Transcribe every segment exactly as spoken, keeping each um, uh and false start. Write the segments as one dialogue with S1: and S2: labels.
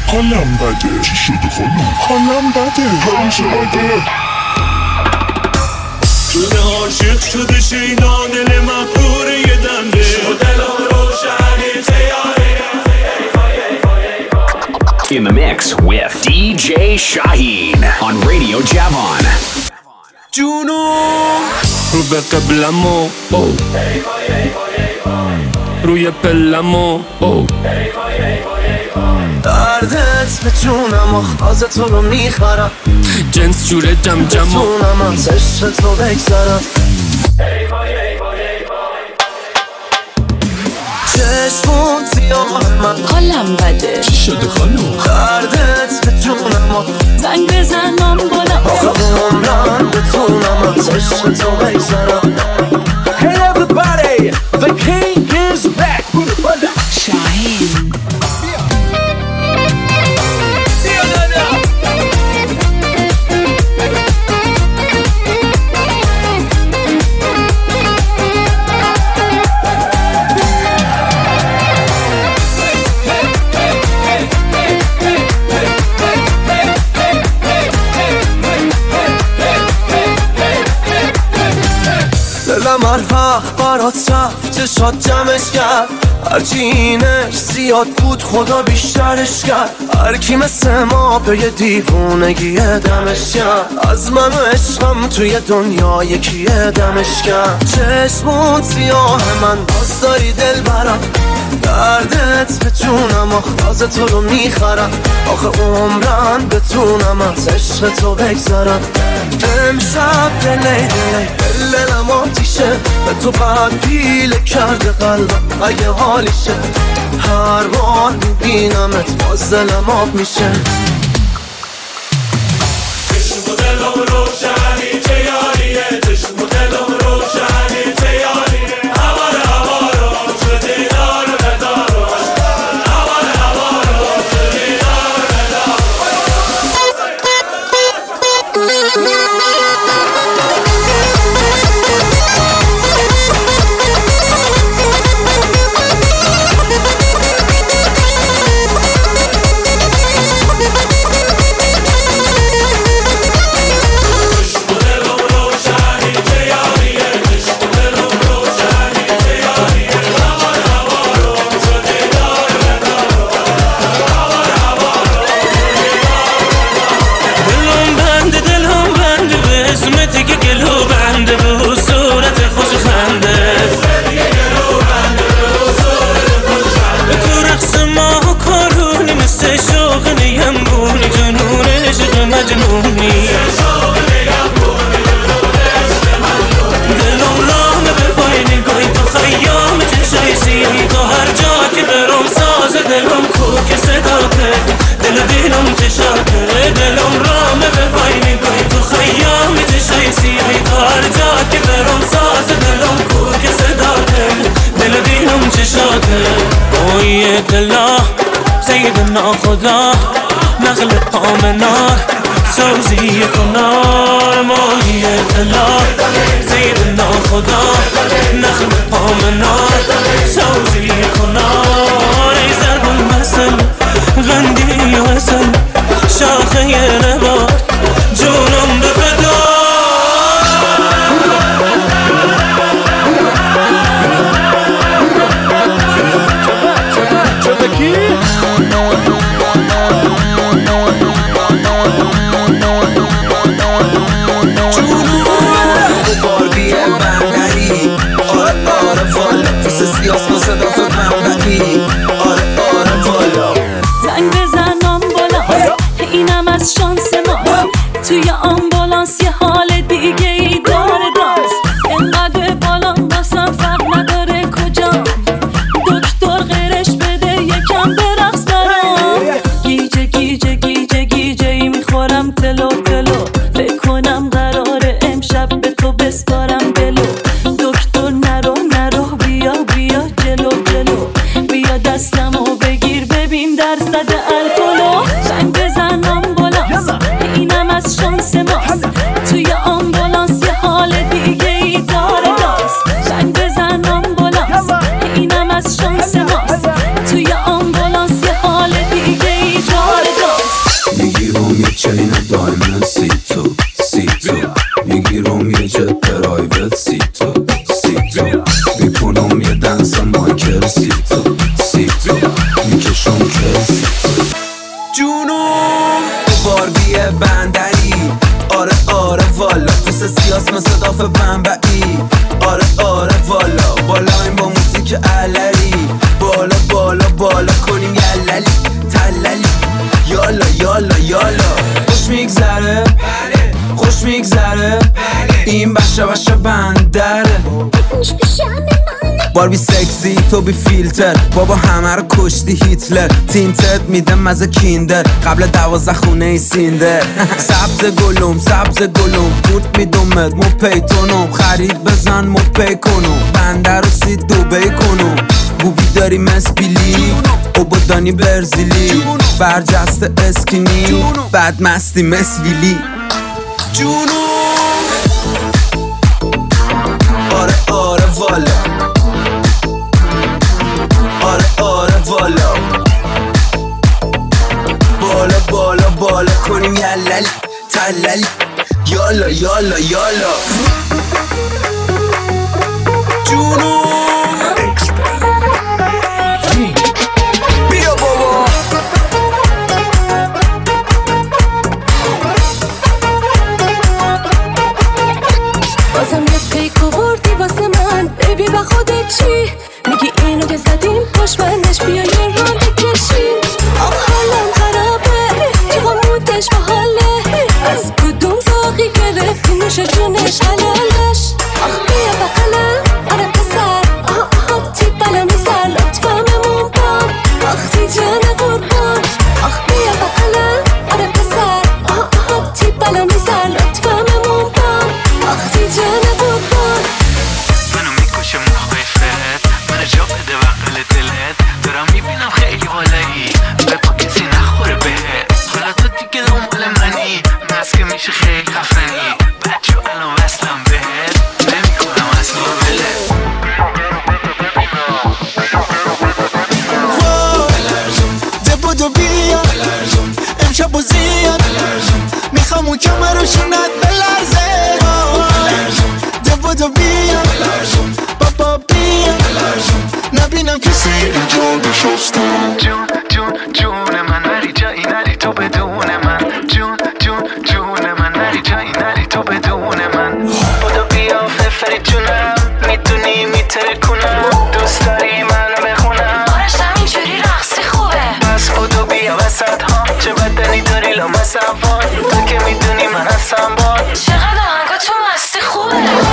S1: حالم بده. چی شده خانم؟ حالم بده. حالش بده.
S2: شده عاشق شده شیدا دل من پوره یه دنده دلم روشنی تیاره.
S3: In the mix with دی جی Shaheen on Radio Javon.
S2: جونو رو به قبلمو روی پلمو
S4: دردت به جونم و خواز تو رو میخرم
S2: جنس جوره جم جمو
S4: بتونم از عشق تو بگذرم چشمون سیاه من
S5: حالم بده.
S2: چی شده خانم؟
S4: دردت به جونم و
S5: زنگ بزنم بالا
S4: آخه عمرم بتونم از عشق تو بگذرم.
S6: Hey everybody, the king is back.
S5: شاهین
S4: دلم هر وقت برات رفت چشات جمعش کرد هرچی اینش زیاد بود خدا بیشترش کرد هر کی مثل ما به یه دیوونگی دمش کرد از من و عشقم توی دنیا یکی دمش کرد چشمون سیاه من باز داری دل برم دردت به جونم آخاز تو رو میخرم آخه عمرم بتونم از عشق تو بگذرم امشب دلی دلی دلم آتیشه به تو بعد پیله کرده قلبم اگه حالیشه هر بار میبینمت باز دلم آب میشه
S2: چشم و دلم روشنی چه یاریه چشم و دلم روشنی چه یاریه هوار هوارو شده دارو ندارو هوار هوارو شده دارو
S7: سیدنا خدا نقل پامنار سوزی کنار ماهی دلا سیدنا خدا نقل پامنار سوزی کنار ای زربون مثل غندی و اصل شاخه نبات جونم به فدا
S5: زنگ بزنم بالا اینم از شانس ما توی آمبولانس یه حال دیگه ای داره داست اینقدر بالا باسم فرق نداره کجا دکتر غیرش بده یکم برقص برام
S8: سیاس مثل داف بنبعی. آره آره والا بالا این با موزیک علری. بالا بالا بالا کنیم یللی تللی. یالا یالا یالا خوش میگذره خوش میگذره این بشه بشه بندره. باربی سکسی تو بی فیلتر بابا همه رو کشتی هیتلر. تینتد میده مزه کیندر قبل دوازده خونه ای سیندر. سبز گلوم سبز گلوم کورت میدومد مو پیتونم. خرید بزن مو پی کنم بنده رو سید دوبی کنم. بوبی داری مسبیلی او بودانی برزیلی. برجسته اسکینی بعد مستی مسویلی. جونو آره آره والا آره آره والا بالا بالا بالا کنیم یللی تللی. یالا یالا یالا جونو بیا بابا.
S5: بازم یه پیک آوردی واسه من بیبی و خودت چی؟ میگی اینو که زدیم پشمندش بیا یه ران بکشیم. آخ حالم خرابه چقا مودش با حاله. از کدوم زاقی گرفتی نوش جونش حلالش. آخ بیا بقلم آره پسر آها آها تی بلا میسر لطفا ممون بام. آخ تی جان قربان آخ بیا بقلم آره پسر آها آها تی بلا میسر لطفا ممون بام. آخ تی جان قربان
S9: منو میکشه مخیفت منو جا بده وقل دلت. دارم میبینم خیلی بالایی به پا کسی نخوره بهت. حالا تو دیگه دنبال منی مست که میشه خیلی خفنی. بچه الان وصلم بهت نمیکنم اصلا بلت.
S10: ده بودو بیا امشب و زیاد میخوام اون کمه رو شونت بلرزه. ده بودو بیا بابا بیا نبینم کسی اینجا نشسته.
S9: جون جون جون من نری جایی نری تو بدون من. جون جون جون من نری جایی نری تو بدون من. بودو بیا ففری جونم میتونی میتره کنم. دوست داری منو بخونم
S5: آرشتم اینجوری رقصی خوبه.
S9: پس بودو بیا وسط ها چه بدنی داری لامصب وای. تو که میدونی من هستم باد.
S5: چقدر آهنگا تو مستی خوبه.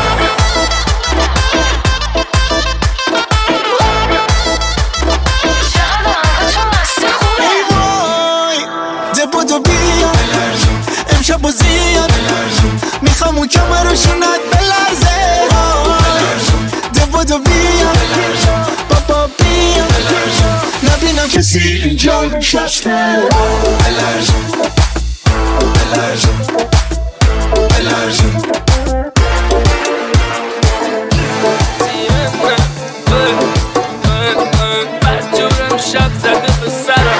S5: چقدر آهنگا تو مستی خوبه.
S10: ای وای ده بودو بیا امشب و زیاد میخوام اون کمه رو شونت بلرزه. ده بودو بیا بابا بیا نبینم کسی اینجا نشسته. الرژن الرژن الرژن
S7: بچه‌ام شب زده به سرم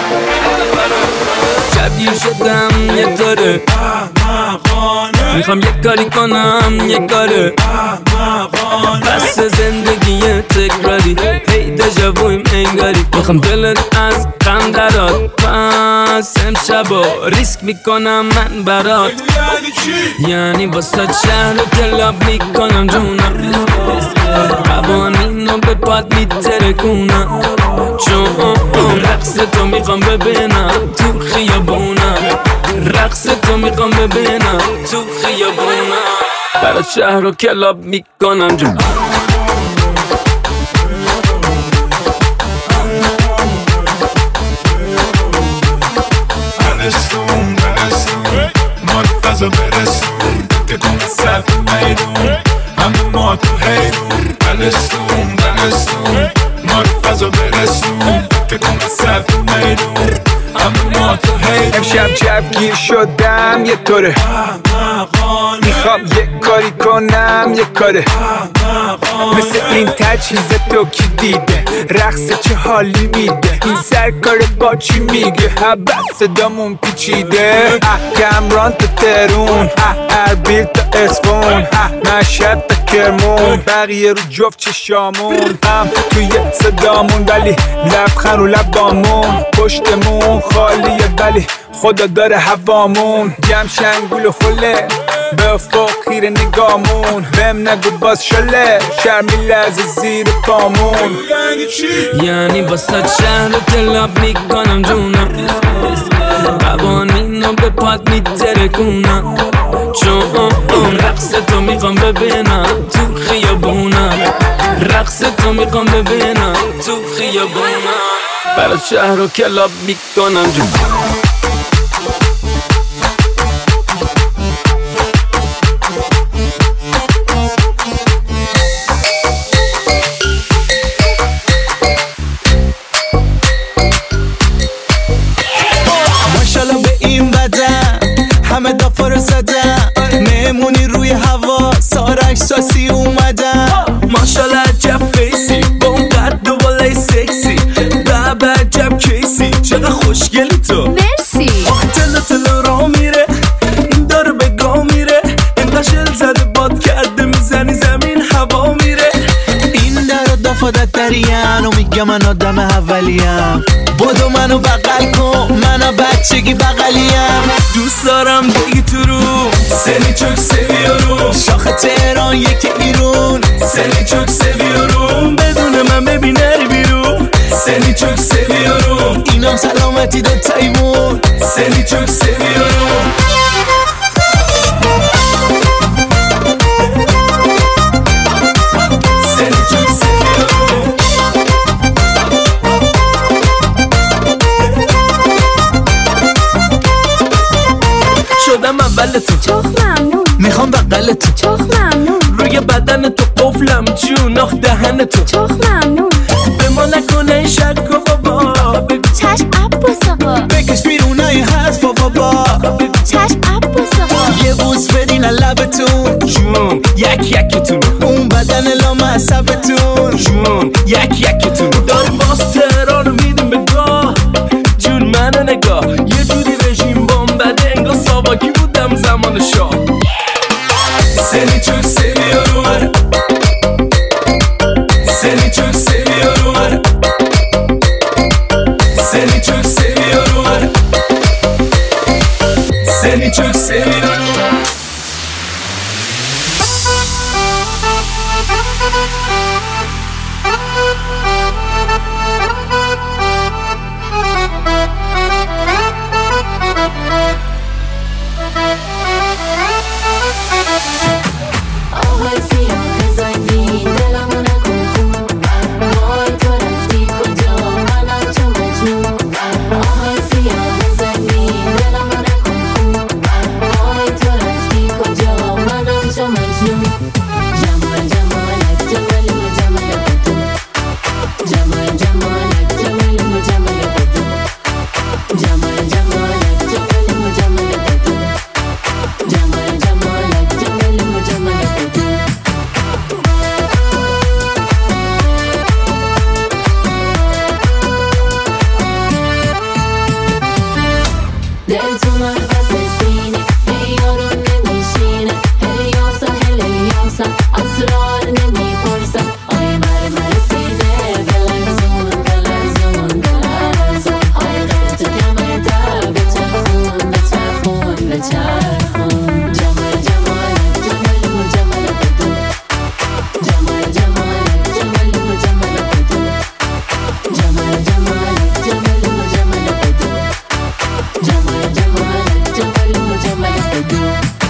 S7: شبیه شدم یه طوره میخوام یه کاری کنم یه کاره. بس زندگی تکراری هی دژاوویم انگاری. میخوام دلت از غم درات پس امشبا ریسک میکنم من برات. یعنی واسه شهر و کلاب میکنم جونم. قوانینو به پاد میترکونم چون رقص تو میخوام ببینم تو خیابونم. رقص تو میخوام ببینم تو خیابونم. برای شهر و کلاب میکنم جونم.
S1: برسون برسون ما رو فضا برسون که تو مسد میدون همه ما تو حیرون. برسون برسون ما رو فضا برسون که تو مسد میدون همه ما تو حیرون.
S11: امشب جوگیر شدم یه طوره میخوام یه کاری کنم یه کاره. مثل این تجهیز تو کی دیده رقص چه حالی میده. این سرکار با چی میگه حبس صدامون پیچیده. کمران تا ترون اربیل تا اسفون مشهد تا کرمون. بقیه رو جفت چشامون هم توی صدامون ولی لبخند رو لبامون. پشتمون خالیه ولی خدا داره هوامون. جمع شنگول و خله به افق خیره نگامون بهم نگو باز شله شرمی لرزه زیر پامون.
S7: یعنی واسه شهر رو کلاب میکنم جونم، قوانین رو به پاد میترکونم، چون رقص تو میخوام ببینم تو خیابونم، رقص تو میخوام ببینم تو خیابونم، برای شهر رو کلاب میکنم جونم.
S10: همه دافا رو زدن مهمونی روی هوا سارک ساسی اومدن.
S7: ماشالله عجب فیسی با اون قد و بالای سکسی، بابا عجب کیسی چقدر خوشگلی تو.
S5: مرسی.
S7: آخه تلو تلو را میره این داره به گاه میره، انقدر شل زده باد کرده میزنی زمین هوا میره.
S10: این در و دافادت درین و میگه من آدم اولیم، بدو منو بغل کن منو بچگی بغلیم.
S7: دوست دارم بگی تو رو سلی چوک سویارو،
S10: شاخ تهران یکی ایرون
S7: سلی چوک سویارو، بدون من ببین نری بیرون سلی چوک سویارو،
S10: اینم سلامتی دو تایمون
S7: سلی چوک سویارو. شدم اول تو
S5: چخ ممنون،
S10: میخوام بغل تو
S5: چخ ممنون،
S7: روی بدن تو قفلم جون آخ دهن تو
S5: چخ ممنون،
S7: به ما نکنه این شک و بابا،
S5: چشم عباس آقا
S10: بکش بیرونای حرف و بابا،
S5: چشم عباس آقا
S10: یه بوس بدین لبتون
S7: جون یک یکتون،
S10: اون بدن لامصبتون
S7: جون یک یکتون، داریم باز تهران رو میدیم به گاه جون منو نگاه، یه جوری رژیم بام بده انگاه ساواکی بودم زمان شاه. سلی چوک سویارو سلی چوک سویارو سلی چوک سویارو سلی چوک سویارو.
S5: آهای سیاه زنگی دلمو نکن خون، وای تو رفتی کجا منم چو مجنون. آهای سیاه زنگی دلمو نکن خون، وای تو رفتی کجا منم چو مجنون. جمال جمالک جمال و جمال بدو، جمال جمالک جمال و جمال بدو، جمال جمالک جمال و جمال بدو، جمال جمالک جمال و جمال بدو. دل تو من بس سینه ای یارو نمیشینه، هلیاسا هلیاسا اسرار نمیپرسم، آی مر مرسیده بلرزون بلرزون بلرزون، آی غیر تو کمر در بچرخون بچرخون بچرخون. جمال جمالک جمال و جمال بدو، جمال جمالک جمال و جمال بدو، جمال جمالک جمال و جمال بدو، جمال جمالک جمال و جمال بدو.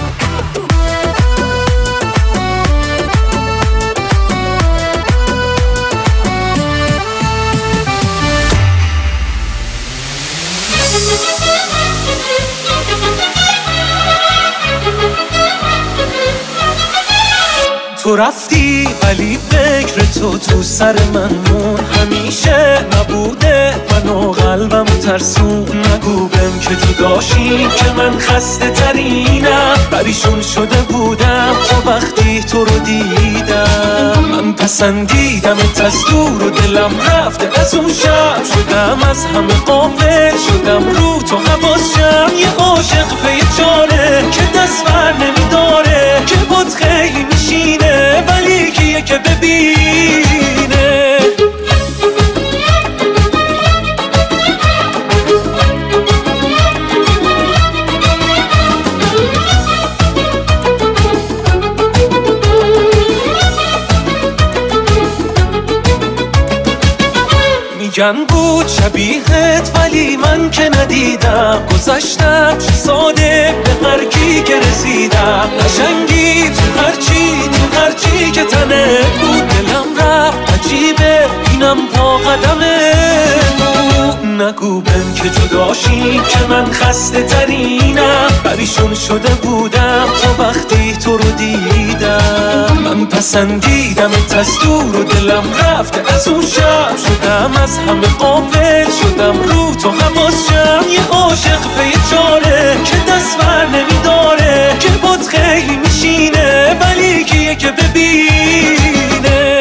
S10: تو رفتی ولی فکر تو تو سر من مون، همیشه نبوده منو قلبم ترسون. نگو بهم که تو داشتی که من خسته ترینم، پریشون شده بودم تا وقتی تو رو دیدم. من پسندیدمت از دور و دلم رفته از اون شب، شدم از همه غافل شدم رو تو حواسم. یه عاشق به جانه که دست بر نمیداره، که بود خیلی میشینه ولی کیه که ببینه. میگن بود شبیهت ولی من که ندیدم، گذشتم چه ساله به هر کی که رسیدم، قشنگی تو هرچی تو هرچی که تنه بود، دلم رفت عجیبه اینم تا قدمه بود. نگو بهم که جداشی که من خسته ترینم، پریشون شده بودم تا وقتی تو رو دیدم، من پسندیدم از دور و دلم رفته از اون شب، شدم از همه غافل شدم رو تو حواسم، یه عاشق به چاره که دست بر نمیداره، که باد خیلی میشینه ولی کیه که ببینه.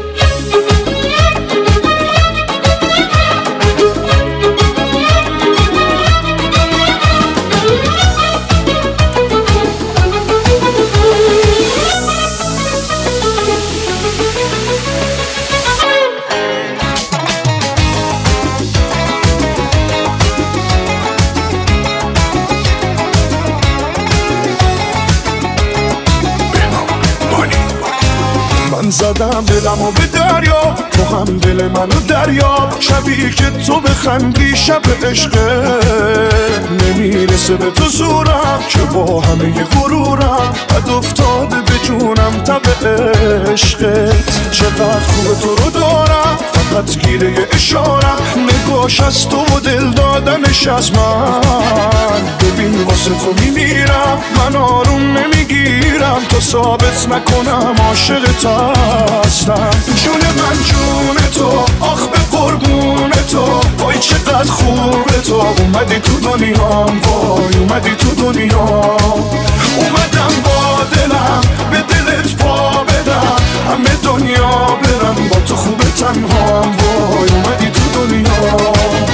S12: من زدم دلمو به دریا، تو هم دل منو دریا، شبیه که تو بخندی شب عشقه، نمیرسه به تو زورم که با همه غرورم، بد افتاده به جونم تب عشقت، چقدر خوبه تو رو دارم فقط گیره اشارم، نگاش از تو و دل دادنش از من، ببین واسه تو میمیرم من آروم نمیگیرم، تو ثابت نکنم عاشقت هستم، جون من جون تو، آخ به قربون تو، وای چقدر خوبه تو، اومدی تو دنیام، وای اومدی تو دنیام، اومدم با دلم به دلت پا بدم، همه دنیا برم با تو خوبه تنهام، وای اومدی تو دنیام.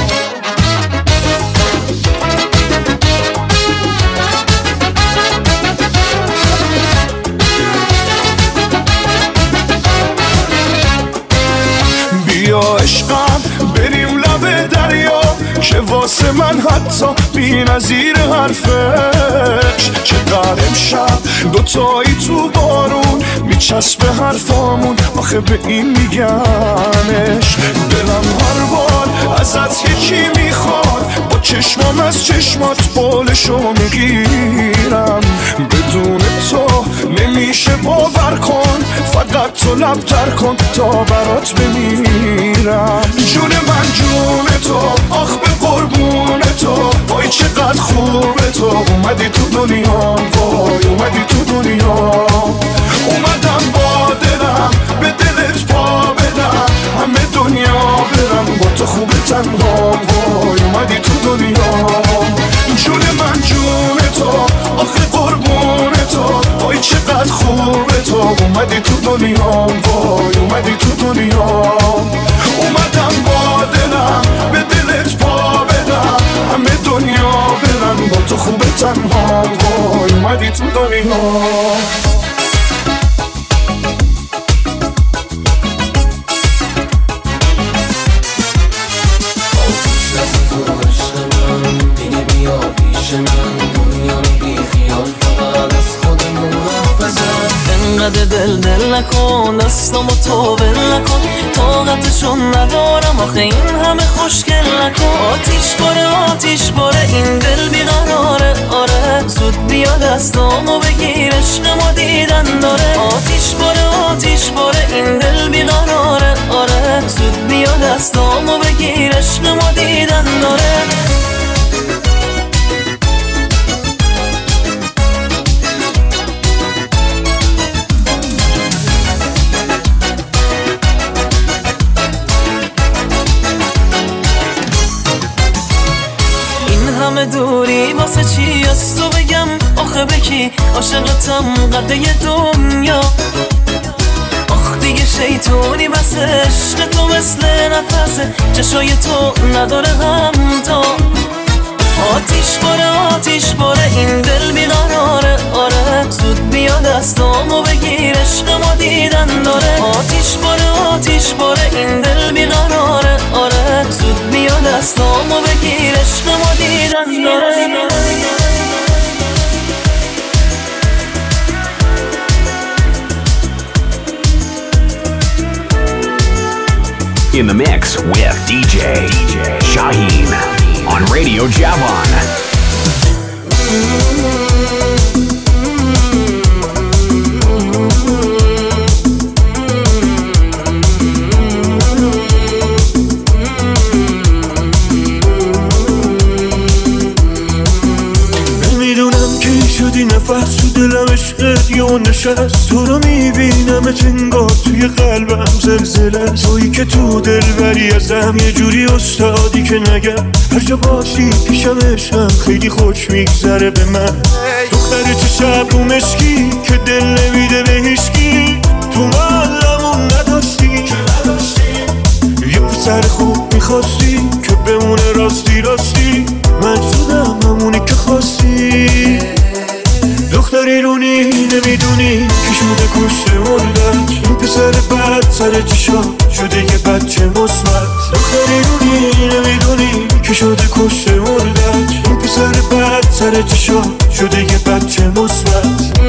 S12: بیا عشقم بریم لب دریا، که واسه من حتی بی نظیر حرفش، چقدر امشب دوتایی تو بارون میچسبه حرفامون، آخه به این میگنش، دلم هر بار ازت یکی میخواد، با چشمام از چشمات بالشو میگیرم، بدون تو نمیشه باور کن، فقط تو لب تر کن تا برات بمیرم، جون من جون تو، آخ به قربون تو، وای چقدر خوبه تو، اومدی تو دنیام، وای اومدی تو دنیام، اومدم با دلم به دلت پا بدم، همه دنیا برم با تو خوبه تنهام، وای اومدی تو دنیام، جون من جون تو، آخه قربون تو، وای چقدر خوبه تو، اومدی تو دنیام، وای اومدی تو دنیام، اومدم با دلم به دلت پا بدم، همه دنیا برم با تو خوبه تنهام، وای اومدی تو دنیام.
S4: انقدر دل دل نکن، دستامو تو بل نکن، طاقتشون ندارم آخه این همه خوشگل نکن، آتیش باره آتیش باره این دل بیقراره، آره زود بیا دستامو بگیر عشقمو دیدن داره، آتیش باره آتیش باره این دل بیقراره، آره زود بیا دستامو بگیر عشقمو دیدن داره. همه دوری واسه چی از تو بگم، آخه بکی عاشقتم قده دنیا، آخ دیگه شیطونی بس عشق تو مثل نفسه، چشای تو نداره همتا، آتیش باره آتیش باره این دل بیقراره، آره زود بیا دستامو بگیر عشقمو دیدن داره، آتیش باره آتیش باره این دل بیقراره، آره زود بیا دستامو بگیر عشقمو دیدن داره.
S3: In the mix with D J Shaheen on Radio Javan.
S10: شدی نفس تو دلم عشقت یا نشست تو رو میبینم انگار توی قلبم زلزله تویی که تو دل بری ازم یه جوری استادی که نگم هر جا باشی پیشم عشقم خیلی خوش میگذره به من دختر چه شب رو مشکی که دل نمیده به هیچکی تو محلمون نداشتی یه پسر خوب میخواستی که بمونه راستی راستی من شدم همونی که خواستی دختری رونی نمیدونی که شده کشته مردت این پسر بد سر چشا شده یه بچه مثبت دختری رونی نمیدونی که شده کشته مردت این پسر بد سر چشا شده یه بچه مثبت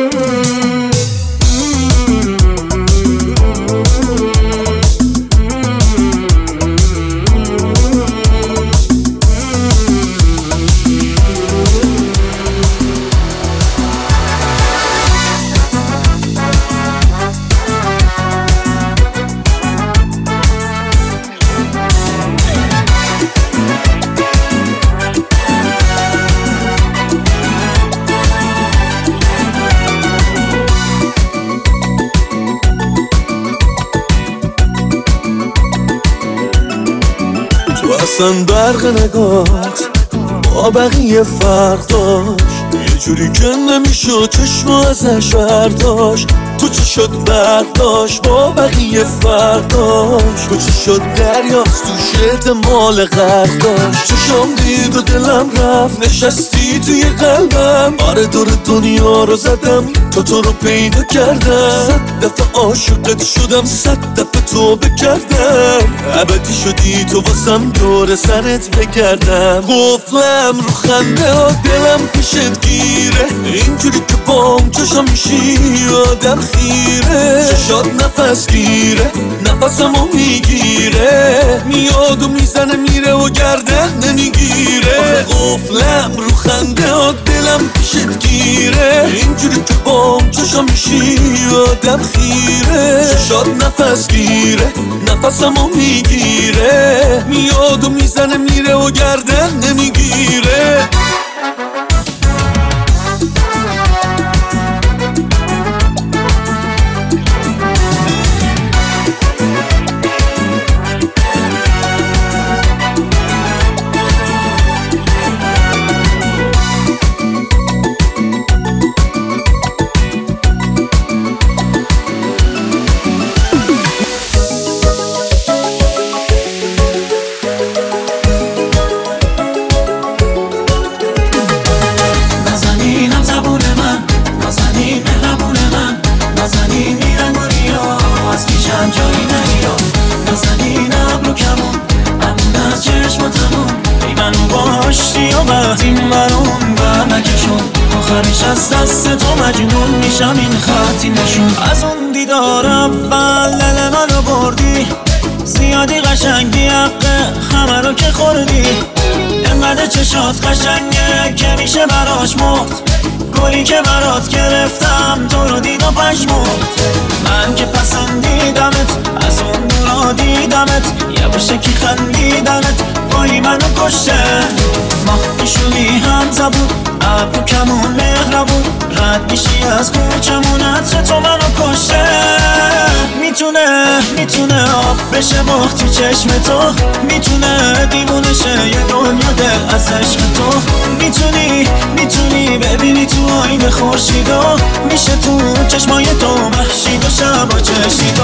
S10: اصلا برق نگات با بقیه فرق داشت یه جوری که نمیشد چشم ازش برداشت تو چه شد برق داشت با بقیه فرق داشت تو چه شد دریاست تو شت مال غرق داشت چشم دید و دلم رفت نشستی توی قلبم آره دور دنیا رو زدم تا تو رو پیدا کردم صد دفعه عاشقت شدم صد دفعه توبه کردم ابدی شدی تو واسم دور سرت بگردم قفلم رو خنده ها دلم پیشت گیره اینجوری که بام چشم میشی آدم خیره چشات نفس گیره نفسمو میگیره میاد و میزنه میره و گردن نمیگیره قفلم رو خنده ها دلم پیشت گیره اینجوری که بام چشم میشی آدم خیره چشات نفس گیره نفسمو میگیره میاد و میزنه میره و گردن نمیگیره از دست تو مجنون میشم این خطی نشون از اون دیدار اول دل منو بردی زیادی قشنگی حقه همه رو که خوردی انقدر چشات قشنگه که میشه براش مرد گلی که برات گرفتم تو رو دید و پشمرد من که پسندیدمت از اون دورا دیدمت یه باشه که خندیدنت وای منو کشته ماه میشونی هم زبون ابرو کمون مهربون رد میشی از کوچمون عطر تو منو کشته میتونه میتونه آب بشه باخت تو چشم تو میتونه دیوونه شه یه دنیا دل از عشق تو میتونی میتونی ببینی تو آینه خورشیدو میشه تو چشمای تو محشید و شبا چشیدو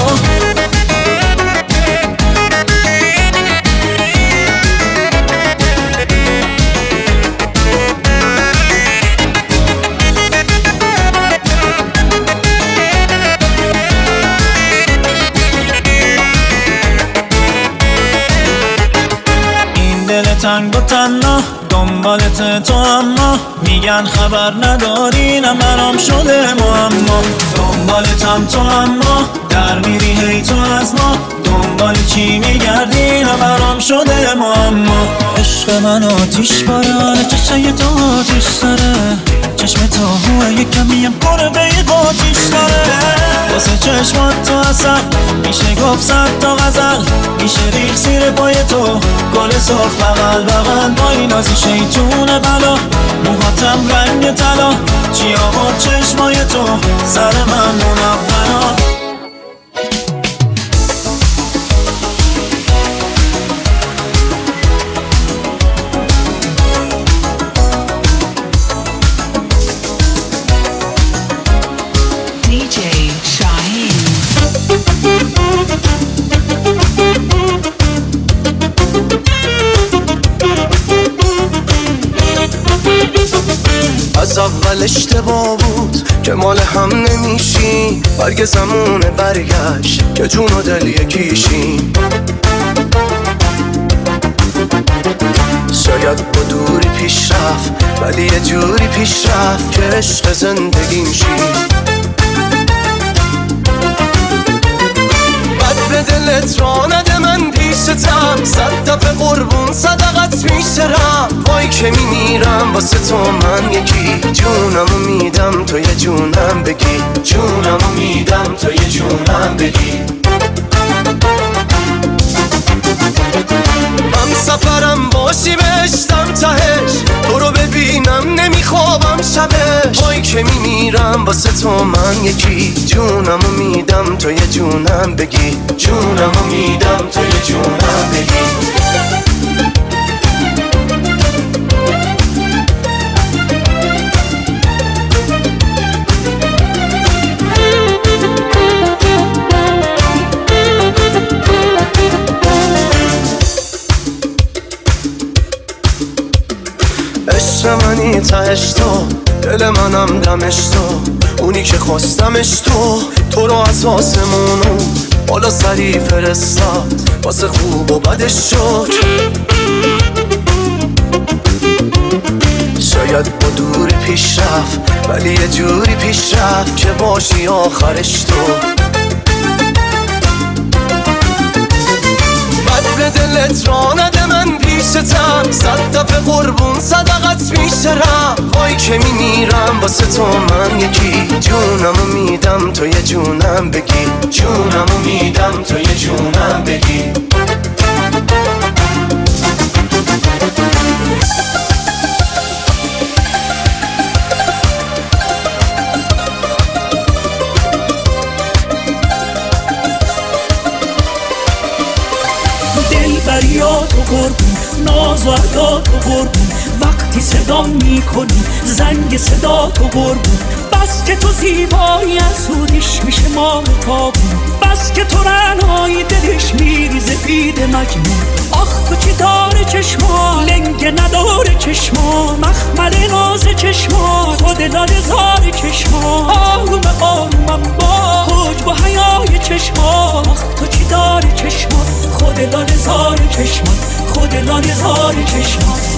S10: تنگ و تنها دنبالت تو اما میگن خبر نداری نه برام شده معما دنبالتم تو اما در میری هی تو از ما دنبال چی میگردی نبرام شده معما عشق من آتیش بارانه چشای تو آتیش داره چشم تو هوه یک کمیم قربه قاتیش داره واسه چشمات تو اصل میشه گفت صد تا غزل میشه ریخ زیر پای تو گل سرخ بغل بغل با این نازی شیطون بلا موهاتم رنگ طلا چی آورد چشمای تو سر من منورا
S4: از اول اشتباه بود که مال هم نمیشیم برگ زمونه برگشت که جون و دل یکیشیم شاید با دوری پیش رفت ولی یه جوری پیش رفت که عشق زندگیم شیم بد به دلت را نده من پیشتم صد دفعه قربون صدقت میشترم وای که میمیرم واسه تو من یکی جونمو میدم تو یه جونم بگی جونمو میدم تو یه جونم بگی هم سفرم باشی بهشتم تهش تو رو ببینم نمیخوابم شبش وای که میمیرم واسه تو من یکی جونمو میدم تو یه جونم بگی جونمو میدم تو یه جونم بگی عشق منی تهش تو دل منم دمش تو اونی که خواستمش تو تو رو از آسمونو بالا سری فرستاد واسه خوب و بدش شد شاید با دوری پیش رفت ولی یه جوری پیش رفت که باشی آخرش تو بد به دلت را نده من پیشتم صد دفعه قربون صدقت میشترم وای که میمیرم واسه تو من یکی جونمو میدم تو یه جونم بگی جونمو میدم تو یه جونم بگی
S13: دلبریات و قربون ناز و عدات و قربون وقتی صدا میکنی زنگ صدا تو قربون بس که تو زیبایی از سودش میشه مال تابون بس که تو رنایی دلش میریزه بید مجنون آخ تو چی داره چشما لنگ نداره چشما مخمل ناز چشما خود لاله زار چشما آروم آرومم با حجب و حیای چشما آخ تو چی داره چشما خود لاله زار چشما خود لاله زار چشما